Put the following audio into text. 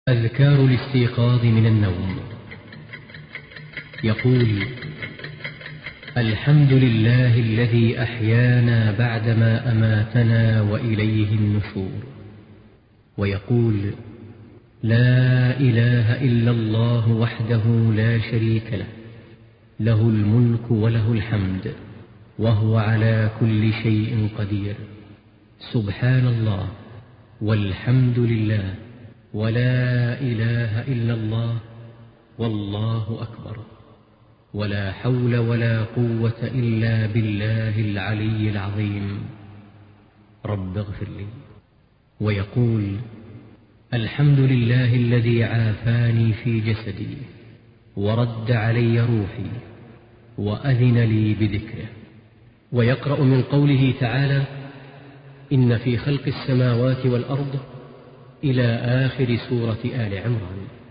أذكار الاستيقاظ من النوم. يقول: الحمد لله الذي أحيانا بعدما أماتنا وإليه النشور. ويقول: لا إله إلا الله وحده لا شريك له، له الملك وله الحمد وهو على كل شيء قدير. سبحان الله والحمد لله ولا إله إلا الله والله أكبر، ولا حول ولا قوة إلا بالله العلي العظيم. رب اغفر لي. ويقول: الحمد لله الذي عافاني في جسدي ورد علي روحي وأذن لي بذكره. ويقرأ من قوله تعالى: إن في خلق السماوات والأرض إلى آخر سورة آل عمران.